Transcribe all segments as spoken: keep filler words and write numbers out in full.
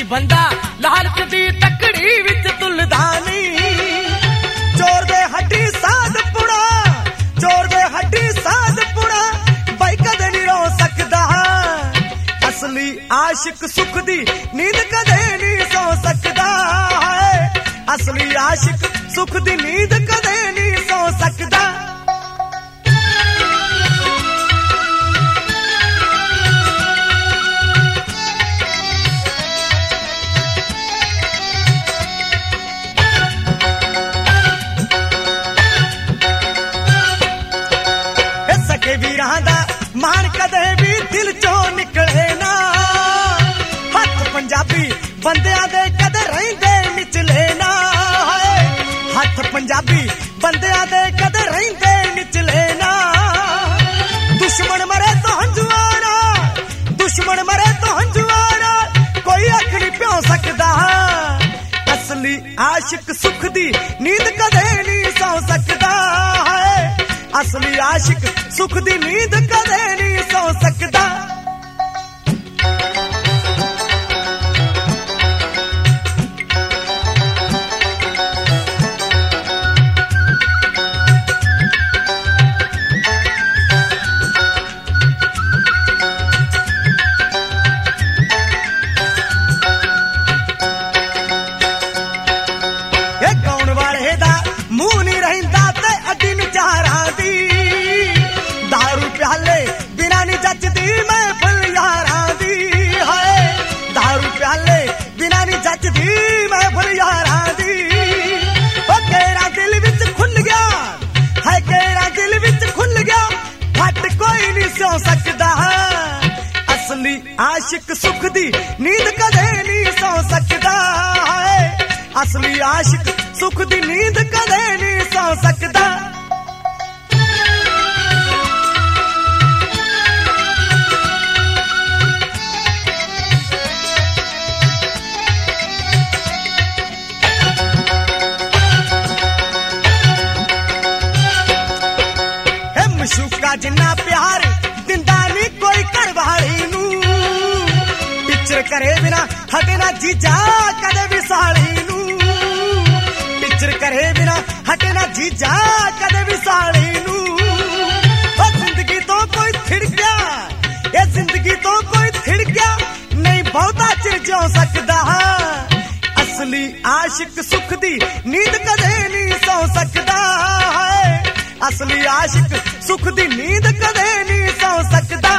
ਬੰਦਾ ਲਾਲਚ ਦੀ ਤਕੜੀ ਵਿੱਚ ਤੁਲਦਾ ਨਹੀਂ। ਚੋਰ ਦੇ ਹੱਡੀ ਸਾਧ ਪੁਣਾ, ਚੋਰ ਦੇ ਹੱਡੀ ਸਾਧ ਪੁਣਾ, ਬਾਈ ਕਦੇ ਨਹੀਂ ਰੋ ਸਕਦਾ। ਅਸਲੀ ਆਸ਼ਿਕ ਸੁੱਖ ਦੀ ਨੀਂਦ ਕਦੇ ਨਹੀਂ ਸੌ ਸਕਦਾ ਹੈ। ਅਸਲੀ ਆਸ਼ਿਕ ਸੁੱਖ ਦੀ ਨੀਂਦ ਕਦੇ ਨਹੀਂ ਸੌ ਸਕਦਾ। ਸਕੇ ਵੀਰਾਂ ਦਾ ਮਾਣ ਕਦੇ ਵੀ ਦਿਲ ਚੋਂ ਨਿਕਲੇ ਨਾ। ਹੱਥ ਪੰਜਾਬੀ ਬੰਦਿਆਂ ਦੇ ਕਦੇ ਰਹਿੰਦੇ ਨਿਚਲੇ ਨਾ। ਹੱਥ ਪੰਜਾਬੀ ਬੰਦਿਆਂ ਦੇ ਕਦੇ ਰਹਿੰਦੇ ਨਿਚਲੇ ਨਾ। ਦੁਸ਼ਮਣ ਮਰੇ ਤਾਂ ਹੰਝੂਆਂ ਨਾਲ, ਦੁਸ਼ਮਣ ਮਰੇ ਤਾਂ ਹੰਝੂਆਂ ਨਾਲ, ਕੋਈ ਅੱਖ ਨਹੀਂ ਪਿਓ ਸਕਦਾ। ਅਸਲੀ ਆਸ਼ਿਕ ਸੁੱਖ ਦੀ ਨੀਂਦ ਕਦੇ ਨਹੀਂ ਸੌ ਸਕਦਾ ਹੈ। ਅਸਲੀ ਆਸ਼ਿਕ ਸੁੱਖ ਦੀ ਨੀਂਦ ਕਦੇ ਨਹੀਂ ਸੌ ਸਕਦਾ। ਇਹ ਗਾਉਣ ਵਾਲੇ ਦਾ ਮੂੰਹ ਨਹੀਂ ਰਹਿੰਦਾ ਤੇ ਅੱਡੀ ਨਚਾਰਾਂ ਦੀ। ਦਾਰੂ ਪਿਆਲੇ ਬਿਨਾਂ ਨਹੀਂ ਜੱਜਦੀ ਮਹਿਫਲ ਯਾਰਾਂ ਦੀ। ਹਾਏ ਦਾਰੂ ਪਿਆਲੇ ਬਿਨਾਂ ਨਹੀਂ ਜੱਜਦੀ ਮਹਿਫਲ ਯਾਰਾਂ ਦੀ। ਉਹ ਤੇਰਾ ਦਿਲ ਵਿੱਚ ਖੁੱਲ ਗਿਆ ਹੈ, ਤੇਰਾ ਦਿਲ ਵਿੱਚ ਖੁੱਲ ਗਿਆ, ਫੱਟ ਕੋਈ ਨਹੀਂ ਸੌ ਸਕਦਾ। ਅਸਲੀ ਆਸ਼ਿਕ ਸੁੱਖ ਦੀ ਨੀਂਦ ਕਦੇ ਨਹੀਂ ਸੌ ਸਕਦਾ ਹੈ। ਅਸਲੀ ਆਸ਼ਿਕ ਸੁੱਖ ਦੀ ਨੀਂਦ ਕਦੇ ਨਹੀਂ ਸੌ ਸਕਦਾ। ਮਸ਼ੂਕਾ ਜਿੰਨਾ ਪਿਆਰ ਦਿੰਦਾ ਨਹੀਂ ਕੋਈ ਘਰਵਾਲੀ ਨੂੰ। ਪਿੱਚਰ ਕਰੇ ਬਿਨਾ ਹਟੇ ਨਾ ਜੀਜਾ ਕਦੇ ਵੀ ਸਾਲੀ ਨੂੰ। ਪਿੱਚਰ ਕਰੇ ਬਿਨਾ ਹਟੇ ਨਾ ਜੀਜਾ ਕਦੇ ਵੀ ਸਾਲੀ ਨੂੰ। ਉਹ ਜ਼ਿੰਦਗੀ ਤੋਂ ਕੋਈ ਥਿੜ ਗਿਆ, ਇਹ ਜ਼ਿੰਦਗੀ ਤੋਂ ਕੋਈ ਥਿੜ ਗਿਆ, ਨਹੀਂ ਬਹੁਤਾ ਚਿਰ ਜਿਉ ਸਕਦਾ। ਅਸਲੀ ਆਸ਼ਿਕ ਸੁੱਖ ਦੀ ਨੀਂਦ ਕਦੇ ਨਹੀਂ ਸੌ ਸਕਦਾ ਹੈ। ਅਸਲੀ ਆਸ਼ਿਕ ਸੁੱਖ ਦੀ ਨੀਂਦ ਕਦੇ ਨਹੀਂ ਸੌ ਸਕਦਾ।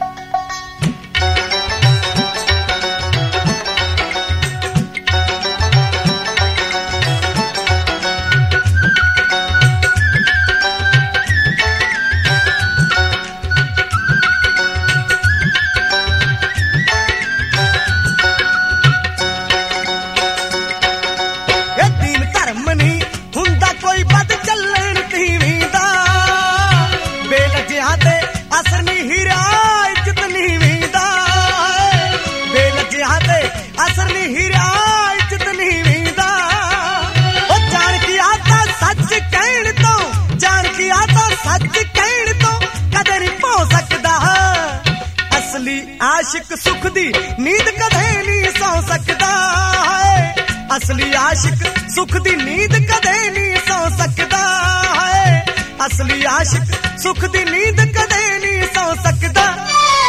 ਇਹ ਦੀਨ ਧਰਮ ਨਹੀਂ ਹੁੰਦਾ ਕੋਈ ਬਦ ਚੱਲਣ ਤੀਵੀਂ ਦਾ। ਬੇਲਜਿਆਂ ਤੇ ਅਸਰ ਨਹੀਂ ਹੀਰਾ ਇੱਜ਼ਤ ਨੀਵੀਂ ਦਾ। ਬੇਲਜਿਆਂ ਤੇ ਅਸਰ ਨਹੀਂ ਹੀਰਾ ਇੱਜ਼ਤ ਨੀਵੀਂ ਦਾ। ਉਹ ਜਾਣ ਕੀ ਆਤਾ ਸੱਚ ਕਹਿਣ ਤੋਂ, ਜਾਣ ਕੀ ਆਤਾ ਸੱਚ ਕਹਿਣ ਤੋਂ ਕਦੇ ਨਹੀਂ ਭੋ ਸਕਦਾ। ਅਸਲੀ ਆਸ਼ਿਕ ਸੁੱਖ ਦੀ ਨੀਂਦ ਕਦੇ ਨਹੀਂ ਸੌ ਸਕਦਾ ਹੈ। ਅਸਲੀ ਆਸ਼ਿਕ ਸੁੱਖ ਦੀ ਨੀਂਦ ਕਦੇ ਨਹੀਂ ਸੌ ਸਕਦਾ ਹੈ। ਅਸਲੀ ਆਸ਼ਿਕ ਸੁੱਖ ਦੀ ਨੀਂਦ ਕਦੇ ਨਹੀਂ ਸੌ ਸਕਦਾ।